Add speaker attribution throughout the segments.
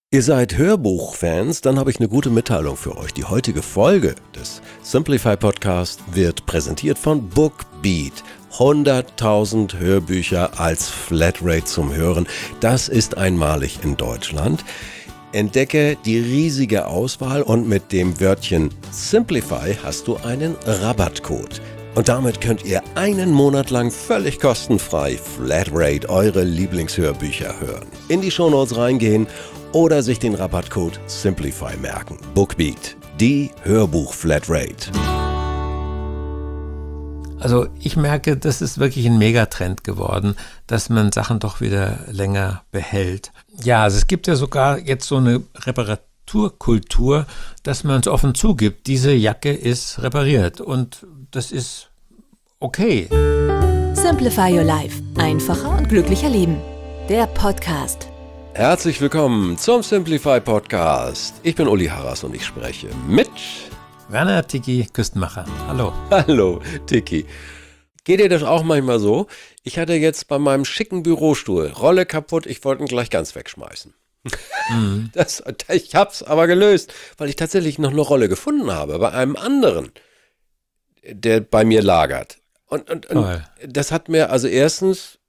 Speaker 1: Ihr seid Hörbuchfans, dann habe ich eine gute Mitteilung für euch. Die heutige Folge des Simplify Podcast wird präsentiert von Bookbeat. 100.000 Hörbücher als Flatrate zum Hören. Das ist einmalig in Deutschland. Entdecke die riesige Auswahl und mit dem Wörtchen Simplify hast du einen Rabattcode. Und damit könnt ihr einen Monat lang völlig kostenfrei Flatrate eure Lieblingshörbücher hören. In die Shownotes reingehen oder sich den Rabattcode Simplify merken. Bookbeat, die Hörbuch-Flatrate.
Speaker 2: Also ich merke, das ist wirklich ein Megatrend geworden, dass man Sachen doch wieder länger behält. Ja, also es gibt ja sogar jetzt so eine Reparaturkultur, dass man es offen zugibt, diese Jacke ist repariert und das ist okay.
Speaker 3: Simplify Your Life. Einfacher und glücklicher leben. Der Podcast.
Speaker 1: Herzlich willkommen zum Simplify Podcast. Ich bin Uli Harras und ich spreche mit
Speaker 2: Werner Tiki, Küstenmacher. Hallo.
Speaker 1: Hallo, Tiki. Geht dir das auch manchmal so? Ich hatte jetzt bei meinem schicken Bürostuhl Rolle kaputt, ich wollte ihn gleich ganz wegschmeißen. Ich hab's aber gelöst, weil ich tatsächlich noch eine Rolle gefunden habe bei einem anderen, der bei mir lagert. Und das hat mir also erstens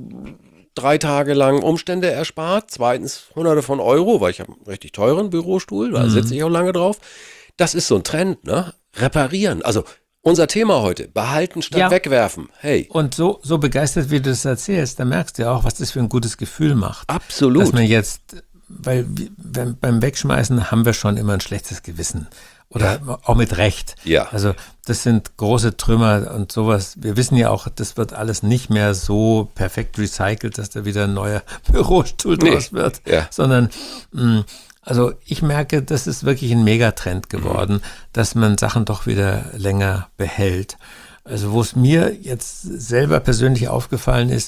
Speaker 1: 3 Tage lang Umstände erspart, zweitens Hunderte von Euro, weil ich habe einen richtig teuren Bürostuhl, da sitze ich auch lange drauf. Das ist so ein Trend, ne? Reparieren. Also unser Thema heute, behalten statt wegwerfen. Hey.
Speaker 2: Und so begeistert, wie du das erzählst, da merkst du ja auch, was das für ein gutes Gefühl macht.
Speaker 1: Absolut.
Speaker 2: Dass man jetzt, weil beim Wegschmeißen haben wir schon immer ein schlechtes Gewissen. Oder auch mit Recht.
Speaker 1: Ja.
Speaker 2: Also das sind große Trümmer und sowas. Wir wissen ja auch, das wird alles nicht mehr so perfekt recycelt, dass da wieder ein neuer Bürostuhl draus wird.
Speaker 1: Ja.
Speaker 2: Sondern also ich merke, das ist wirklich ein Megatrend geworden, dass man Sachen doch wieder länger behält. Also wo es mir jetzt selber persönlich aufgefallen ist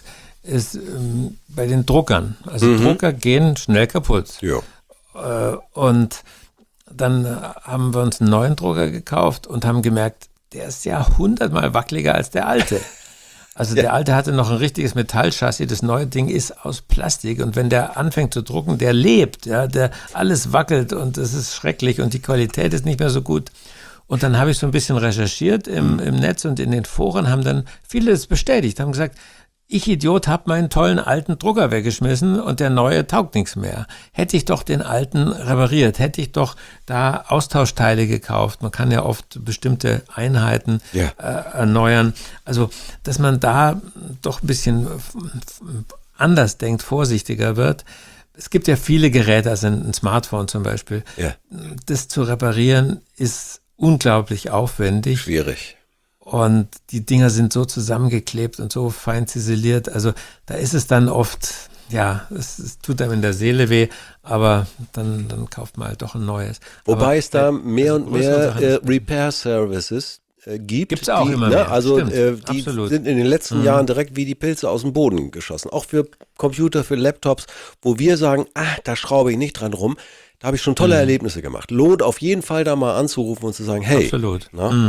Speaker 2: bei den Druckern. Also Drucker gehen schnell kaputt.
Speaker 1: Ja.
Speaker 2: Und dann haben wir uns einen neuen Drucker gekauft und haben gemerkt, der ist ja 100-mal wackeliger als der alte. Also der alte hatte noch ein richtiges Metallchassis, das neue Ding ist aus Plastik und wenn der anfängt zu drucken, der lebt, ja, der alles wackelt und es ist schrecklich und die Qualität ist nicht mehr so gut. Und dann habe ich so ein bisschen recherchiert im Netz und in den Foren haben dann viele das bestätigt, haben gesagt, ich Idiot habe meinen tollen alten Drucker weggeschmissen und der neue taugt nichts mehr. Hätte ich doch den alten repariert, hätte ich doch da Austauschteile gekauft. Man kann ja oft bestimmte Einheiten erneuern. Also, dass man da doch ein bisschen anders denkt, vorsichtiger wird. Es gibt ja viele Geräte, also ein Smartphone zum Beispiel.
Speaker 1: Ja.
Speaker 2: Das zu reparieren ist unglaublich aufwendig.
Speaker 1: Schwierig.
Speaker 2: Und die Dinger sind so zusammengeklebt und so fein ziseliert. Also da ist es dann oft, es tut einem in der Seele weh, aber dann kauft man halt doch ein neues.
Speaker 1: Wobei es da mehr und mehr Repair-Services gibt.
Speaker 2: Gibt's auch immer mehr.
Speaker 1: Also
Speaker 2: Stimmt,
Speaker 1: die
Speaker 2: absolut.
Speaker 1: sind in den letzten Jahren direkt wie die Pilze aus dem Boden geschossen. Auch für Computer, für Laptops, wo wir sagen, da schraube ich nicht dran rum. Da habe ich schon tolle Erlebnisse gemacht. Lohnt auf jeden Fall da mal anzurufen und zu sagen, hey.
Speaker 2: Absolut.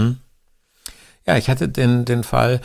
Speaker 2: Ja, ich hatte den Fall,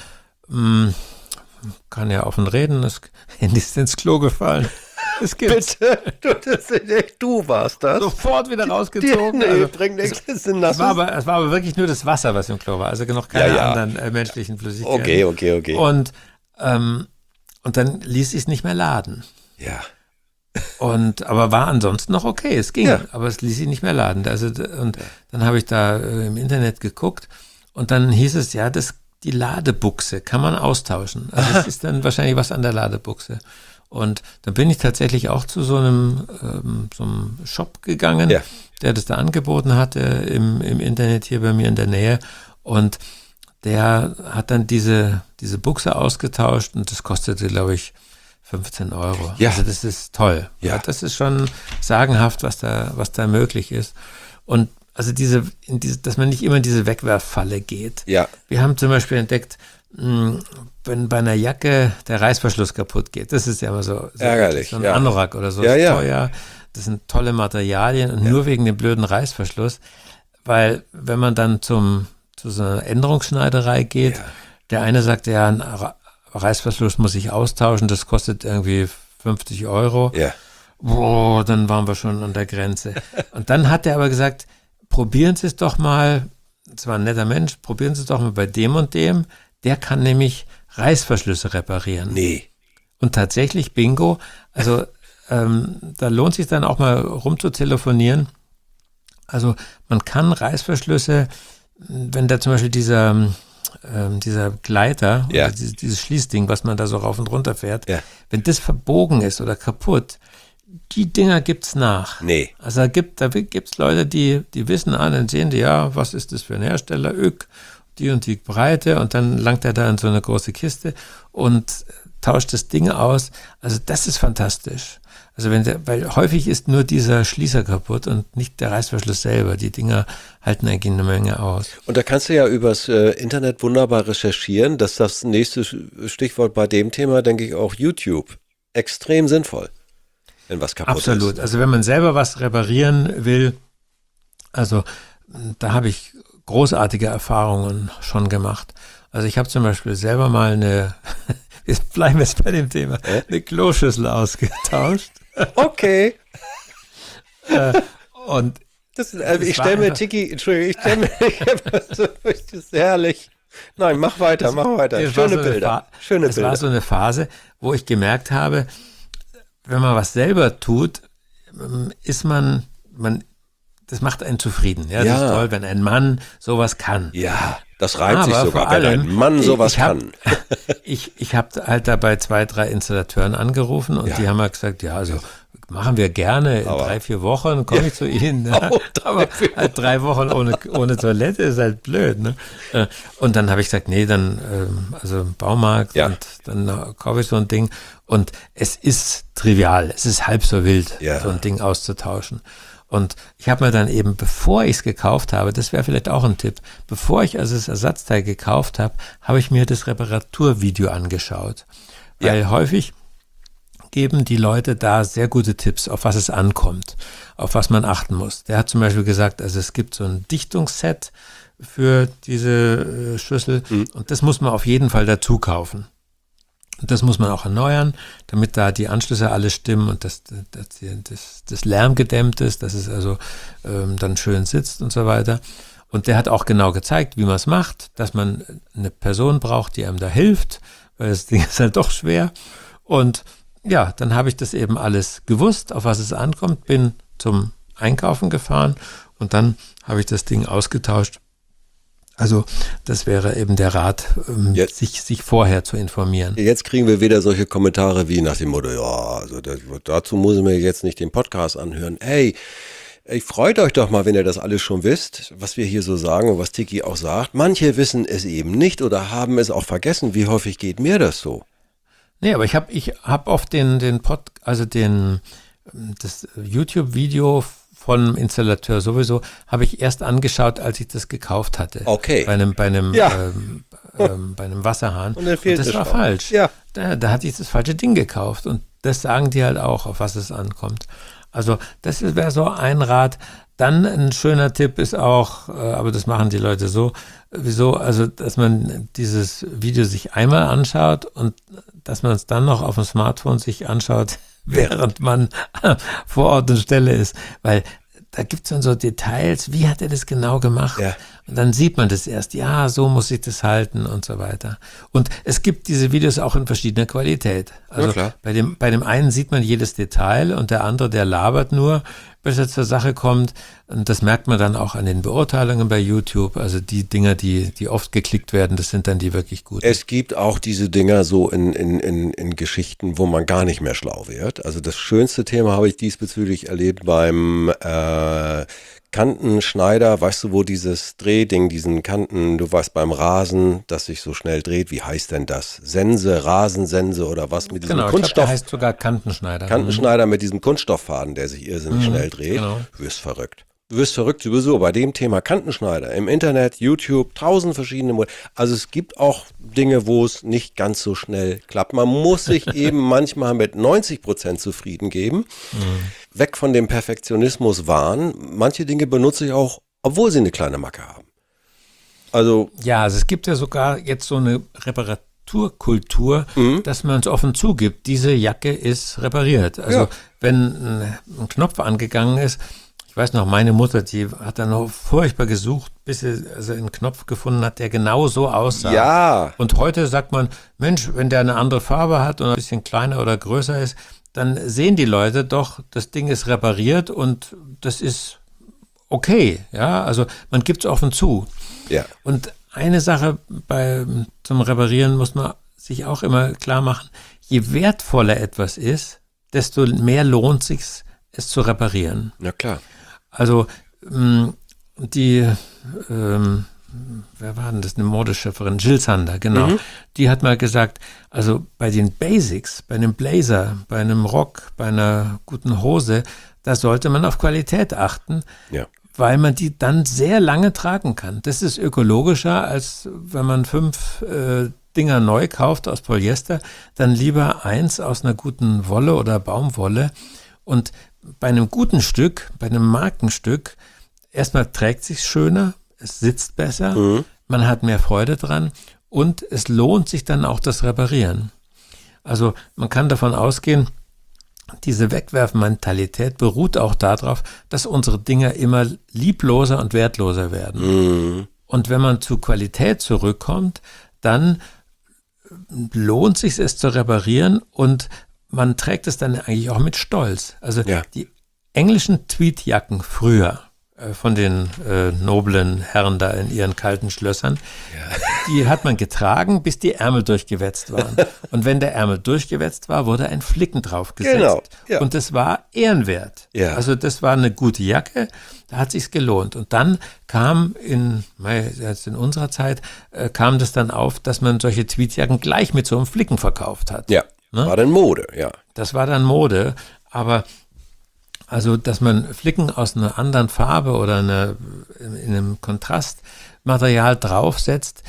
Speaker 2: kann ja offen reden, das Handy ist ins Klo gefallen. Es gibt's.
Speaker 1: Bitte, du warst das.
Speaker 2: Sofort wieder rausgezogen.
Speaker 1: Bring nichts, es sind
Speaker 2: es war aber wirklich nur das Wasser, was im Klo war, also noch keine anderen menschlichen Flüssigkeiten.
Speaker 1: Okay.
Speaker 2: Und dann ließ ich es nicht mehr laden.
Speaker 1: Ja.
Speaker 2: Aber war ansonsten noch okay, es ging, aber es ließ sich nicht mehr laden. Also, dann habe ich da im Internet geguckt. Und dann hieß es, die Ladebuchse kann man austauschen. Also es ist dann wahrscheinlich was an der Ladebuchse. Und dann bin ich tatsächlich auch zu so einem Shop gegangen, der das da angeboten hatte im Internet hier bei mir in der Nähe. Und der hat dann diese Buchse ausgetauscht und das kostete, glaube ich, 15 Euro.
Speaker 1: Ja.
Speaker 2: Also das ist toll.
Speaker 1: Ja.
Speaker 2: Das ist schon sagenhaft, was da möglich ist. Und also dass man nicht immer in diese Wegwerffalle geht.
Speaker 1: Ja.
Speaker 2: Wir haben zum Beispiel entdeckt, wenn bei einer Jacke der Reißverschluss kaputt geht, das ist ja immer so
Speaker 1: ärgerlich.
Speaker 2: So ein Anorak oder so,
Speaker 1: ist
Speaker 2: teuer. Das sind tolle Materialien und nur wegen dem blöden Reißverschluss, weil wenn man dann zu so einer Änderungsschneiderei geht, der eine sagt, ein Reißverschluss muss ich austauschen, das kostet irgendwie 50 Euro.
Speaker 1: Ja.
Speaker 2: boah, dann waren wir schon an der Grenze. Und dann hat er aber gesagt, probieren Sie es doch mal, es war ein netter Mensch, probieren Sie es doch mal bei dem und dem, der kann nämlich Reißverschlüsse reparieren.
Speaker 1: Nee.
Speaker 2: Und tatsächlich, bingo, also da lohnt sich dann auch mal rumzutelefonieren. Also man kann Reißverschlüsse, wenn da zum Beispiel dieser Gleiter,
Speaker 1: Ja.
Speaker 2: oder dieses Schließding, was man da so rauf und runter fährt,
Speaker 1: Ja.
Speaker 2: wenn das verbogen ist oder kaputt, die Dinger gibt's nach.
Speaker 1: Nee.
Speaker 2: Also da gibt's Leute, die wissen dann sehen die, ja, was ist das für ein Hersteller, die und die Breite, und dann langt er da in so eine große Kiste und tauscht das Ding aus. Also das ist fantastisch. Also weil häufig ist nur dieser Schließer kaputt und nicht der Reißverschluss selber. Die Dinger halten eigentlich eine Menge aus.
Speaker 1: Und da kannst du ja übers Internet wunderbar recherchieren. Das ist das nächste Stichwort bei dem Thema, denke ich, auch YouTube. Extrem sinnvoll, wenn was kaputt ist.
Speaker 2: Absolut. Also wenn man selber was reparieren will, also da habe ich großartige Erfahrungen schon gemacht. Also ich habe zum Beispiel selber mal jetzt bleiben wir jetzt bei dem Thema, eine Kloschüssel ausgetauscht.
Speaker 1: Okay.
Speaker 2: Und
Speaker 1: Ich stelle mir, Tiki, Entschuldigung, das ist herrlich. Nein, mach weiter. Schöne Bilder.
Speaker 2: Es war so eine Phase, wo ich gemerkt habe, wenn man was selber tut, ist man das macht einen zufrieden. Ja, das ist toll, wenn ein Mann sowas kann.
Speaker 1: Ja, das reimt sich
Speaker 2: Aber
Speaker 1: sogar,
Speaker 2: vor
Speaker 1: wenn
Speaker 2: allem,
Speaker 1: ein Mann sowas kann.
Speaker 2: Ich habe halt da bei 2, 3 Installateuren angerufen und die haben halt gesagt, ja, also machen wir gerne, in 3, 4 Wochen komme ich zu Ihnen. Ja. Aber halt 3 Wochen ohne Toilette ist halt blöd. Ne? Und dann habe ich gesagt, nee, dann also Baumarkt und dann kaufe ich so ein Ding. Und es ist trivial, es ist halb so wild, so ein Ding auszutauschen. Und ich habe mir dann eben, bevor ich es gekauft habe, das wäre vielleicht auch ein Tipp, bevor ich also das Ersatzteil gekauft habe, habe ich mir das Reparaturvideo angeschaut. Weil häufig geben die Leute da sehr gute Tipps, auf was es ankommt, auf was man achten muss. Der hat zum Beispiel gesagt, also es gibt so ein Dichtungsset für diese Schüssel und das muss man auf jeden Fall dazu kaufen. Und das muss man auch erneuern, damit da die Anschlüsse alle stimmen und das Lärm gedämmt ist, dass es also dann schön sitzt und so weiter. Und der hat auch genau gezeigt, wie man es macht, dass man eine Person braucht, die einem da hilft, weil das Ding ist halt doch schwer. Und ja, dann habe ich das eben alles gewusst, auf was es ankommt, bin zum Einkaufen gefahren und dann habe ich das Ding ausgetauscht. Also das wäre eben der Rat, sich vorher zu informieren.
Speaker 1: Jetzt kriegen wir wieder solche Kommentare wie nach dem Motto, ja, also dazu muss ich mir jetzt nicht den Podcast anhören. Hey, freut euch doch mal, wenn ihr das alles schon wisst, was wir hier so sagen und was Tiki auch sagt. Manche wissen es eben nicht oder haben es auch vergessen. Wie häufig geht mir das so?
Speaker 2: Nee, aber ich hab oft das YouTube-Video vom Installateur sowieso, habe ich erst angeschaut, als ich das gekauft hatte.
Speaker 1: Okay.
Speaker 2: Bei einem Wasserhahn.
Speaker 1: Und dann fehlt
Speaker 2: das war falsch.
Speaker 1: Ja.
Speaker 2: Da hatte ich das falsche Ding gekauft. Und das sagen die halt auch, auf was es ankommt. Also das wäre so ein Rat. Dann ein schöner Tipp ist auch, aber das machen die Leute so, also dass man dieses Video sich einmal anschaut und dass man es dann noch auf dem Smartphone sich anschaut, während man vor Ort und Stelle ist. Weil da gibt es dann so Details, wie hat er das genau gemacht?
Speaker 1: Ja.
Speaker 2: Und dann sieht man das erst, ja, so muss ich das halten und so weiter. Und es gibt diese Videos auch in verschiedener Qualität. Also bei dem einen sieht man jedes Detail und der andere, der labert nur, bis er zur Sache kommt. Und das merkt man dann auch an den Beurteilungen bei YouTube. Also die Dinger, die oft geklickt werden, das sind dann die wirklich guten.
Speaker 1: Es gibt auch diese Dinger so in Geschichten, wo man gar nicht mehr schlau wird. Also das schönste Thema habe ich diesbezüglich erlebt beim Kantenschneider, weißt du, wo dieses Drehding, diesen Kanten, du weißt beim Rasen, das sich so schnell dreht, wie heißt denn das? Sense, Rasensense oder was mit diesem Kunststoff?
Speaker 2: Ich glaub, der heißt sogar Kantenschneider.
Speaker 1: Kantenschneider mit diesem Kunststofffaden, der sich irrsinnig schnell dreht.
Speaker 2: Genau.
Speaker 1: Du wirst verrückt. Du wirst verrückt sowieso bei dem Thema Kantenschneider. Im Internet, YouTube, 1000 verschiedene Modelle. Also es gibt auch Dinge, wo es nicht ganz so schnell klappt. Man muss sich eben manchmal mit 90% zufrieden geben. Weg von dem Perfektionismus-Wahn. Manche Dinge benutze ich auch, obwohl sie eine kleine Macke haben. Also
Speaker 2: ja, es gibt ja sogar jetzt so eine Reparaturkultur, dass man es offen zugibt, diese Jacke ist repariert. Also wenn ein Knopf angegangen ist, ich weiß noch, meine Mutter, die hat dann noch furchtbar gesucht, bis sie also einen Knopf gefunden hat, der genau so aussah.
Speaker 1: Ja.
Speaker 2: Und heute sagt man, Mensch, wenn der eine andere Farbe hat und ein bisschen kleiner oder größer ist, dann sehen die Leute doch, das Ding ist repariert und das ist okay. Ja, also man gibt es offen zu.
Speaker 1: Ja.
Speaker 2: Und eine Sache zum Reparieren muss man sich auch immer klar machen, je wertvoller etwas ist, desto mehr lohnt sich es zu reparieren.
Speaker 1: Na klar.
Speaker 2: Also wer war denn das, eine Modeschöpferin, Jill Sander, genau, die hat mal gesagt, also bei den Basics, bei einem Blazer, bei einem Rock, bei einer guten Hose, da sollte man auf Qualität achten, weil man die dann sehr lange tragen kann. Das ist ökologischer, als wenn man 5 Dinger neu kauft aus Polyester, dann lieber 1 aus einer guten Wolle oder Baumwolle. Und bei einem guten Stück, bei einem Markenstück, erstmal trägt sich's schöner, es sitzt besser, man hat mehr Freude dran und es lohnt sich dann auch das Reparieren. Also man kann davon ausgehen, diese Wegwerfmentalität beruht auch darauf, dass unsere Dinger immer liebloser und wertloser werden. Und wenn man zu Qualität zurückkommt, dann lohnt sich es zu reparieren und man trägt es dann eigentlich auch mit Stolz. Also die englischen Tweedjacken früher von den noblen Herren da in ihren kalten Schlössern, die hat man getragen, bis die Ärmel durchgewetzt waren. Und wenn der Ärmel durchgewetzt war, wurde ein Flicken drauf gesetzt.
Speaker 1: Genau, ja.
Speaker 2: Und das war ehrenwert.
Speaker 1: Ja.
Speaker 2: Also das war eine gute Jacke, da hat sich's gelohnt. Und dann kam in unserer Zeit, kam das dann auf, dass man solche Tweedjacken gleich mit so einem Flicken verkauft hat.
Speaker 1: Ja, war dann Mode, ja.
Speaker 2: Das war dann Mode, aber also, dass man Flicken aus einer anderen Farbe oder in einem Kontrastmaterial draufsetzt,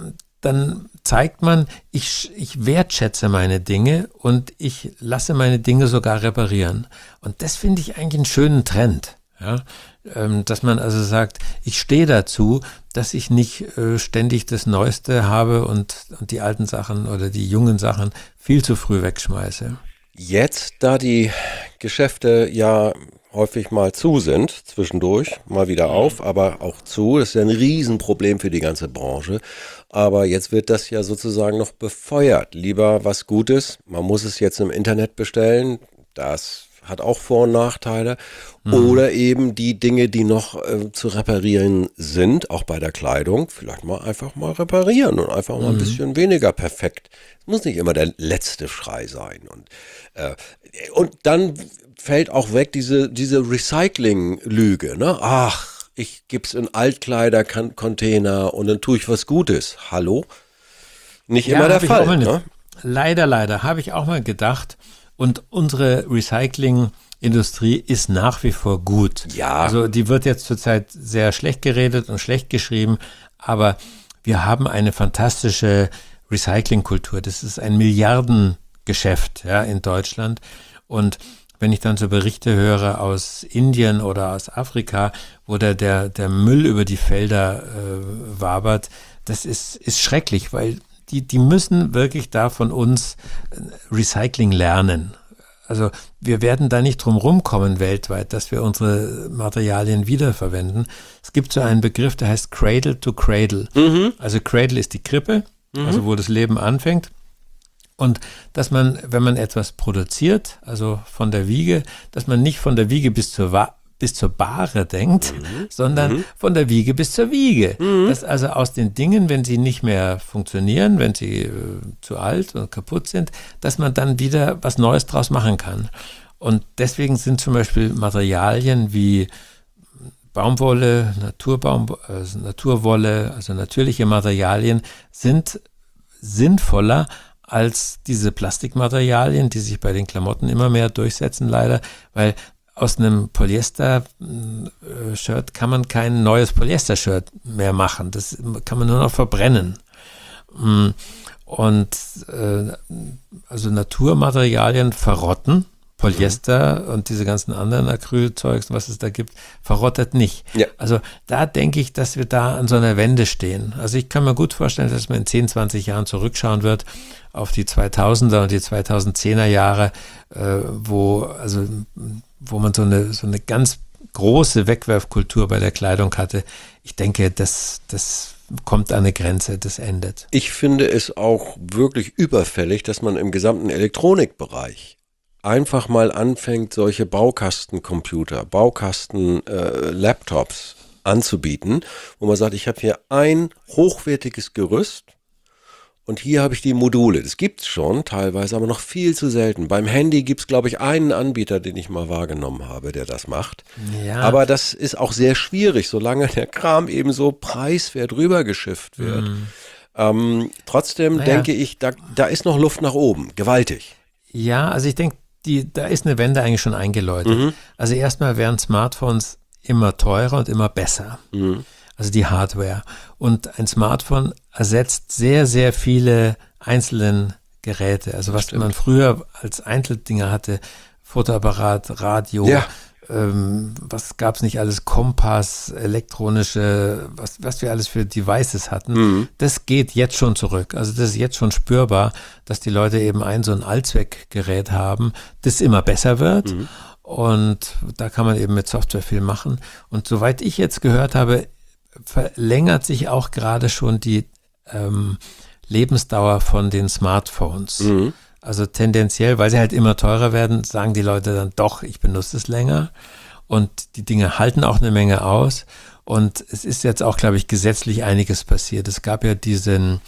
Speaker 2: dann zeigt man, ich wertschätze meine Dinge und ich lasse meine Dinge sogar reparieren. Und das finde ich eigentlich einen schönen Trend. Ja? Dass man also sagt, ich stehe dazu, dass ich nicht ständig das Neueste habe und die alten Sachen oder die jungen Sachen viel zu früh wegschmeiße.
Speaker 1: Jetzt, da die Geschäfte ja häufig mal zu sind, zwischendurch mal wieder auf, aber auch zu, das ist ja ein Riesenproblem für die ganze Branche, aber jetzt wird das ja sozusagen noch befeuert. Lieber was Gutes, man muss es jetzt im Internet bestellen, das hat auch Vor- und Nachteile, oder eben die Dinge, die noch zu reparieren sind, auch bei der Kleidung, vielleicht mal einfach mal reparieren und einfach mal ein bisschen weniger perfekt. Es muss nicht immer der letzte Schrei sein. Und dann fällt auch weg diese Recycling-Lüge, ne? Ach, ich gib's in Altkleider-Container und dann tue ich was Gutes. Hallo? Nicht immer der Fall, ne?
Speaker 2: Leider, habe ich auch mal gedacht. Und unsere Recycling-Industrie ist nach wie vor gut.
Speaker 1: Ja.
Speaker 2: Also die wird jetzt zurzeit sehr schlecht geredet und schlecht geschrieben, aber wir haben eine fantastische Recyclingkultur. Das ist ein Milliardengeschäft, ja, in Deutschland. Und wenn ich dann so Berichte höre aus Indien oder aus Afrika, wo der Müll über die Felder wabert, das ist schrecklich, weil die müssen wirklich da von uns Recycling lernen. Also wir werden da nicht drum rumkommen weltweit, dass wir unsere Materialien wiederverwenden. Es gibt so einen Begriff, der heißt Cradle to Cradle. Also Cradle ist die Krippe, also wo das Leben anfängt. Und dass man, wenn man etwas produziert, also von der Wiege, dass man nicht von der Wiege bis zur Bahre denkt, sondern von der Wiege bis zur Wiege. Dass also aus den Dingen, wenn sie nicht mehr funktionieren, wenn sie zu alt und kaputt sind, dass man dann wieder was Neues draus machen kann. Und deswegen sind zum Beispiel Materialien wie Baumwolle, Naturwolle, also natürliche Materialien sind sinnvoller als diese Plastikmaterialien, die sich bei den Klamotten immer mehr durchsetzen, leider, weil aus einem Polyester-Shirt kann man kein neues Polyester-Shirt mehr machen. Das kann man nur noch verbrennen. Und also Naturmaterialien verrotten Polyester und diese ganzen anderen Acrylzeugs, was es da gibt, verrottet nicht.
Speaker 1: Ja.
Speaker 2: Also da denke ich, dass wir da an so einer Wende stehen. Also ich kann mir gut vorstellen, dass man in 10, 20 Jahren zurückschauen wird auf die 2000er und die 2010er Jahre, wo man so eine ganz große Wegwerfkultur bei der Kleidung hatte. Ich denke, das kommt an eine Grenze, das endet.
Speaker 1: Ich finde es auch wirklich überfällig, dass man im gesamten Elektronikbereich einfach mal anfängt, solche Baukastencomputer, Laptops anzubieten, wo man sagt, ich habe hier ein hochwertiges Gerüst und hier habe ich die Module. Das gibt's schon teilweise, aber noch viel zu selten. Beim Handy gibt's, glaube ich, einen Anbieter, den ich mal wahrgenommen habe, der das macht.
Speaker 2: Ja.
Speaker 1: Aber das ist auch sehr schwierig, solange der Kram eben so preiswert rübergeschifft wird. Trotzdem denke ich, da ist noch Luft nach oben, gewaltig.
Speaker 2: Ja, also ich denke, da ist eine Wende eigentlich schon eingeläutet. Also erstmal werden Smartphones immer teurer und immer besser. Also die Hardware. Und ein Smartphone ersetzt sehr, sehr viele einzelne Geräte. Also was man früher als Einzeldinger hatte, Fotoapparat, Radio, was gab es nicht alles, Kompass, elektronische, was wir alles für Devices hatten, das geht jetzt schon zurück. Also das ist jetzt schon spürbar, dass die Leute eben so ein Allzweckgerät haben, das immer besser wird und da kann man eben mit Software viel machen. Und soweit ich jetzt gehört habe, verlängert sich auch gerade schon die Lebensdauer von den Smartphones. Also tendenziell, weil sie halt immer teurer werden, sagen die Leute dann doch, ich benutze es länger. Und die Dinge halten auch eine Menge aus. Und es ist jetzt auch, glaube ich, gesetzlich einiges passiert. Es gab ja diese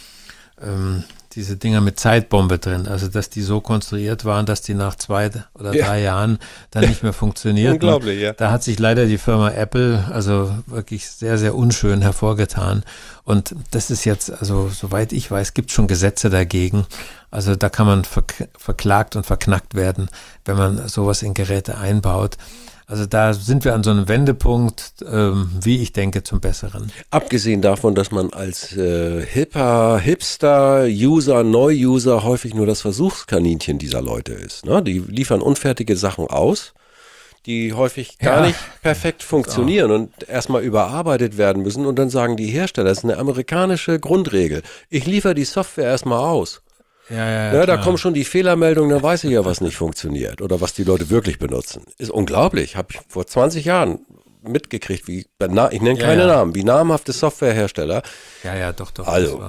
Speaker 2: Dinger mit Zeitbombe drin. Also, dass die so konstruiert waren, dass die nach 2 oder 3 Jahren dann nicht mehr funktionierten.
Speaker 1: Unglaublich, ja.
Speaker 2: Da hat sich leider die Firma Apple also wirklich sehr, sehr unschön hervorgetan. Und das ist jetzt, also soweit ich weiß, gibt es schon Gesetze dagegen. Also da kann man verklagt und verknackt werden, wenn man sowas in Geräte einbaut. Also da sind wir an so einem Wendepunkt, wie ich denke, zum Besseren.
Speaker 1: Abgesehen davon, dass man als Hipster, Neu-User häufig nur das Versuchskaninchen dieser Leute ist. Ne? Die liefern unfertige Sachen aus, die häufig gar nicht perfekt funktionieren und erstmal überarbeitet werden müssen. Und dann sagen die Hersteller, das ist eine amerikanische Grundregel. Ich liefere die Software erstmal aus. Ja, da kommen schon die Fehlermeldungen, dann weiß ich ja, was nicht funktioniert oder was die Leute wirklich benutzen. Ist unglaublich. Habe ich vor 20 Jahren mitgekriegt, ich nenne keine Namen, wie namhafte Softwarehersteller.
Speaker 2: Ja, doch.
Speaker 1: Also,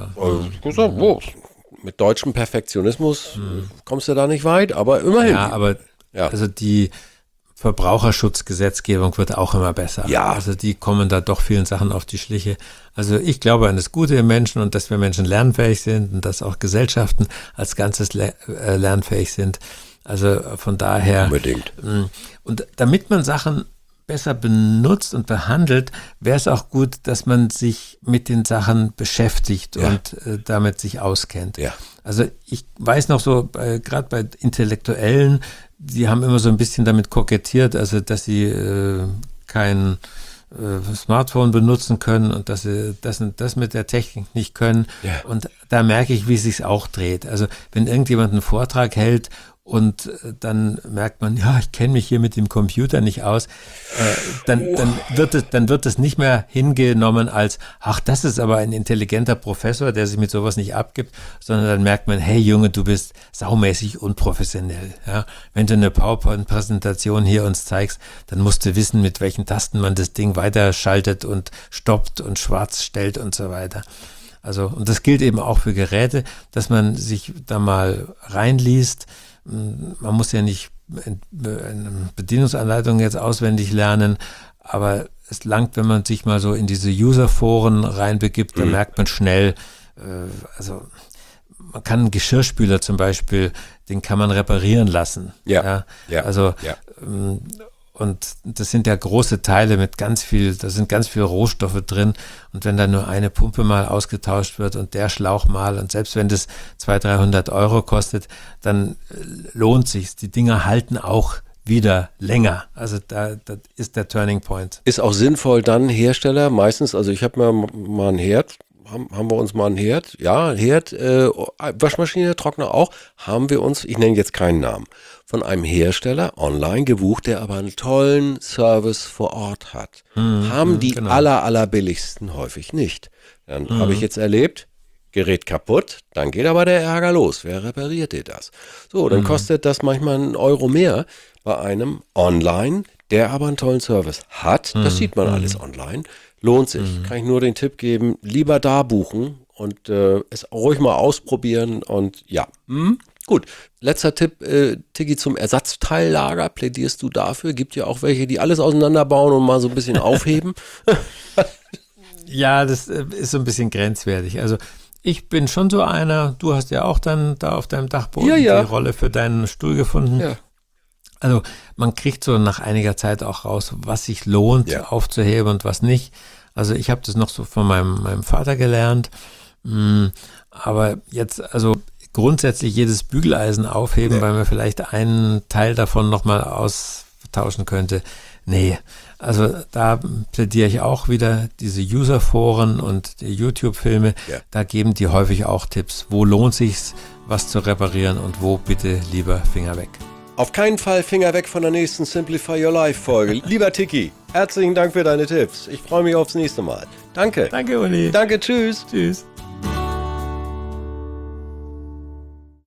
Speaker 1: mit deutschem Perfektionismus kommst du da nicht weit, aber immerhin.
Speaker 2: Ja, aber also die Verbraucherschutzgesetzgebung wird auch immer besser.
Speaker 1: Ja.
Speaker 2: Also die kommen da doch vielen Sachen auf die Schliche. Also ich glaube an das Gute im Menschen und dass wir Menschen lernfähig sind und dass auch Gesellschaften als Ganzes lernfähig sind. Also von daher.
Speaker 1: Unbedingt.
Speaker 2: Und damit man Sachen besser benutzt und behandelt, wäre es auch gut, dass man sich mit den Sachen beschäftigt und damit sich auskennt.
Speaker 1: Ja.
Speaker 2: Also ich weiß noch so, gerade bei Intellektuellen, die haben immer so ein bisschen damit kokettiert, also dass sie kein Smartphone benutzen können und dass sie das mit der Technik nicht können.
Speaker 1: Ja.
Speaker 2: Und da merke ich, wie es sich auch dreht. Also wenn irgendjemand einen Vortrag hält und dann merkt man, ja, ich kenne mich hier mit dem Computer nicht aus, dann wird es nicht mehr hingenommen als, ach, das ist aber ein intelligenter Professor, der sich mit sowas nicht abgibt, sondern dann merkt man, hey Junge, du bist saumäßig unprofessionell. Ja? Wenn du eine PowerPoint-Präsentation hier uns zeigst, dann musst du wissen, mit welchen Tasten man das Ding weiterschaltet und stoppt und schwarz stellt und so weiter. Also, und das gilt eben auch für Geräte, dass man sich da mal reinliest. Man muss ja nicht eine Bedienungsanleitung jetzt auswendig lernen, aber es langt, wenn man sich mal so in diese User-Foren reinbegibt, dann merkt man schnell, also man kann einen Geschirrspüler zum Beispiel, den kann man reparieren lassen. Und das sind ja große Teile mit da sind ganz viele Rohstoffe drin. Und wenn da nur eine Pumpe mal ausgetauscht wird und der Schlauch mal, und selbst wenn das 200-300 Euro kostet, dann lohnt sich's. Die Dinger halten auch wieder länger. Also da ist der Turning Point.
Speaker 1: Ist auch sinnvoll dann Hersteller, meistens, also ich habe mal einen Herd haben wir uns mal einen Herd, Waschmaschine, Trockner auch, haben wir uns, ich nenne jetzt keinen Namen, von einem Hersteller online gebucht, der aber einen tollen Service vor Ort hat. Haben die allerbilligsten häufig nicht. Dann habe ich jetzt erlebt, Gerät kaputt, dann geht aber der Ärger los. Wer repariert dir das? So, dann kostet das manchmal einen Euro mehr bei einem online, der aber einen tollen Service hat. Das sieht man alles online. Lohnt sich. Kann ich nur den Tipp geben, lieber da buchen und es ruhig mal ausprobieren und ja. Gut, letzter Tipp, Tiki, zum Ersatzteillager. Plädierst du dafür? Gibt ja auch welche, die alles auseinanderbauen und mal so ein bisschen aufheben.
Speaker 2: Ja, das ist so ein bisschen grenzwertig. Also ich bin schon so einer, du hast ja auch dann da auf deinem Dachboden die Rolle für deinen Stuhl gefunden. Ja. Also man kriegt so nach einiger Zeit auch raus, was sich lohnt aufzuheben und was nicht. Also ich habe das noch so von meinem Vater gelernt. Aber jetzt, also grundsätzlich jedes Bügeleisen aufheben, weil man vielleicht einen Teil davon nochmal austauschen könnte. Nee, also da plädiere ich auch wieder diese User-Foren und die YouTube-Filme. Ja. Da geben die häufig auch Tipps. Wo lohnt sich's, was zu reparieren und wo bitte lieber Finger weg.
Speaker 1: Auf keinen Fall Finger weg von der nächsten Simplify Your Life Folge. Lieber Tiki, herzlichen Dank für deine Tipps. Ich freue mich aufs nächste Mal. Danke.
Speaker 2: Danke, Uli.
Speaker 1: Danke, tschüss.
Speaker 2: Tschüss.